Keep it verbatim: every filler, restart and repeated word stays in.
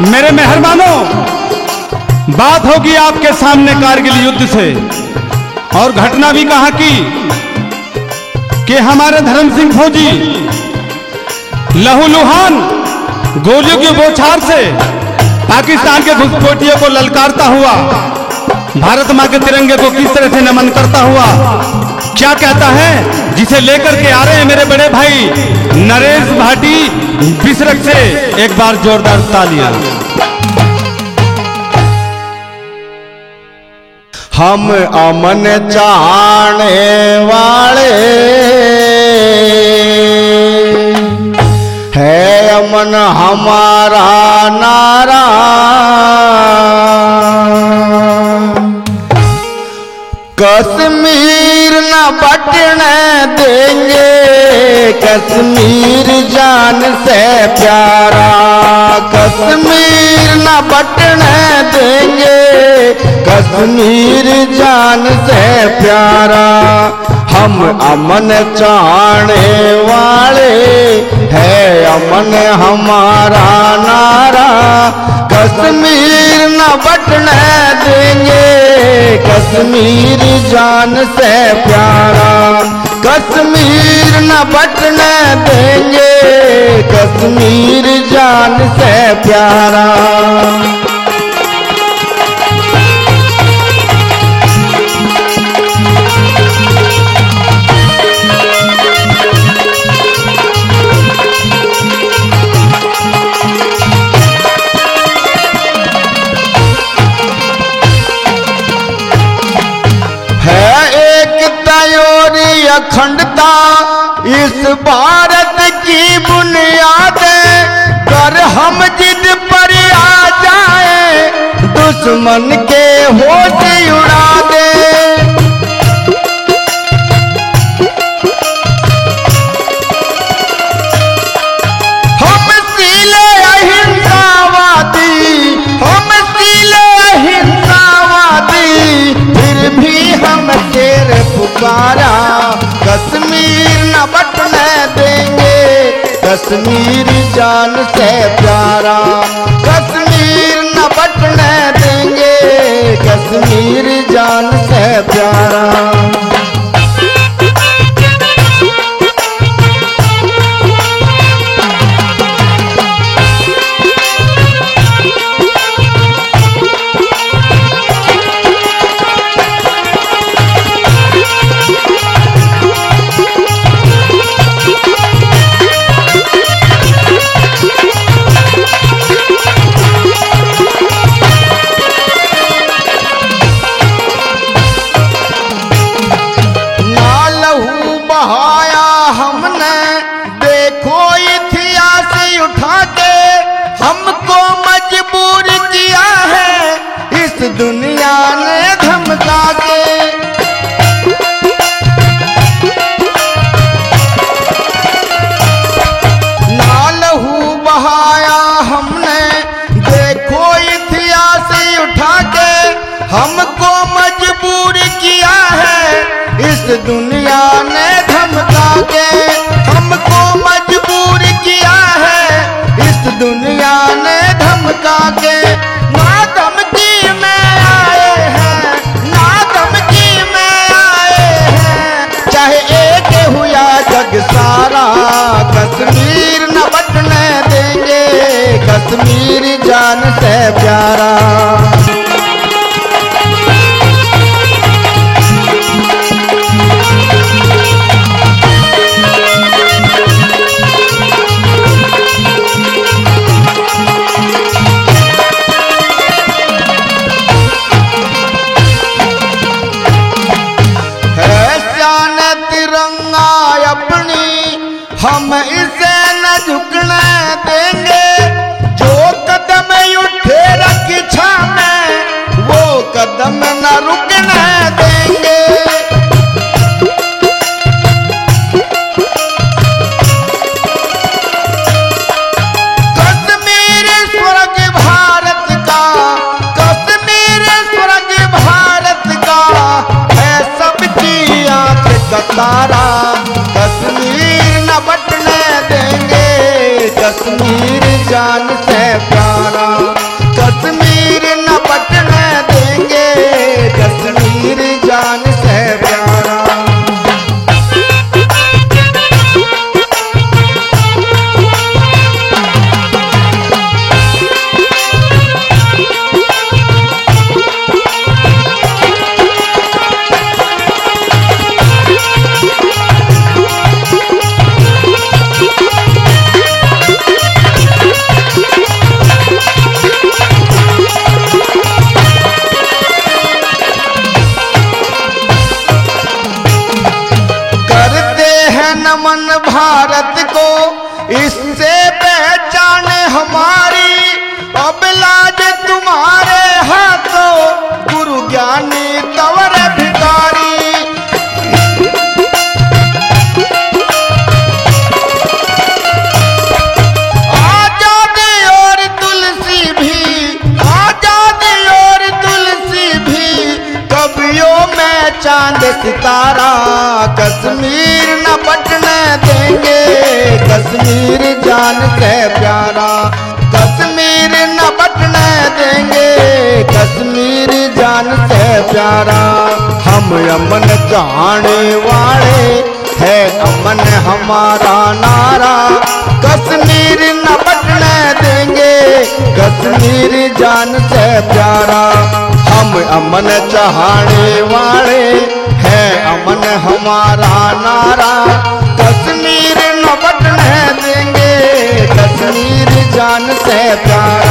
मेरे मेहरबानों, बात होगी आपके सामने कारगिल युद्ध से। और घटना भी कहा की कि हमारे धर्म सिंह फौजी लहूलुहान गोलियों की बौछार से पाकिस्तान के घुसपैठियों को ललकारता हुआ भारत मां के तिरंगे को किस तरह से नमन करता हुआ क्या कहता है, जिसे लेकर के आ रहे हैं मेरे बड़े भाई नरेश भाटी बिसरक से। एक बार जोरदार तालियां। हम अमन चाहने वाले है, अमन हमारा नारा। कश्मीर न बटने देंगे, कश्मीर जान से प्यारा। कश्मीर न बटने देंगे, कश्मीर जान से प्यारा। हम अमन चाहने वाले है, अमन हमारा नारा। कश्मीर न बटने देंगे, कश्मीर जान से प्यारा। कश्मीर न बटने देंगे, कश्मीर जान से प्यारा। अखंडता इस भारत की बुनियाद, कर हम जिद पर आ जाए, दुश्मन के होश उड़ा दे। हम सीले अहिंसावादी, हम सीले अहिंसावादी, फिर भी हम शेर पुकारा। कश्मीर न बटने देंगे, कश्मीर जान से प्यारा। कश्मीर न बटने देंगे, कश्मीर जान से प्यारा। दुनिया ने धमका के ना लहू बहाया हमने, देखो इतिहास उठा के हमको मजबूर किया है। इस दुनिया ने धमका के हमको मजबूर किया है, इस दुनिया ने धमका के। ना धमकी सारा, कश्मीर न बटने देंगे, कश्मीर जान से प्यारा। है शान तिरंगा अपनी, हम इसे न झुकने देंगे। जो कदम उठे रक्षा में, वो कदम न रुकने देंगे। कश्मीर स्वर्ग भारत का, कश्मीर स्वर्ग भारत का है सबकी आंख का तारा। कश्मीर न बटने देंगे, कश्मीर जान से प्यारा। जान से प्यारा। कश्मीर न बटने देंगे, कश्मीर जान से प्यारा। हम अमन चाहने वाले है, अमन हमारा नारा। कश्मीर न बटने देंगे, कश्मीर जान से प्यारा। हम अमन चाहने वाले है, अमन हमारा नारा। कश्मीर न बटने देंगे, कश्मीर जान से प्यारा।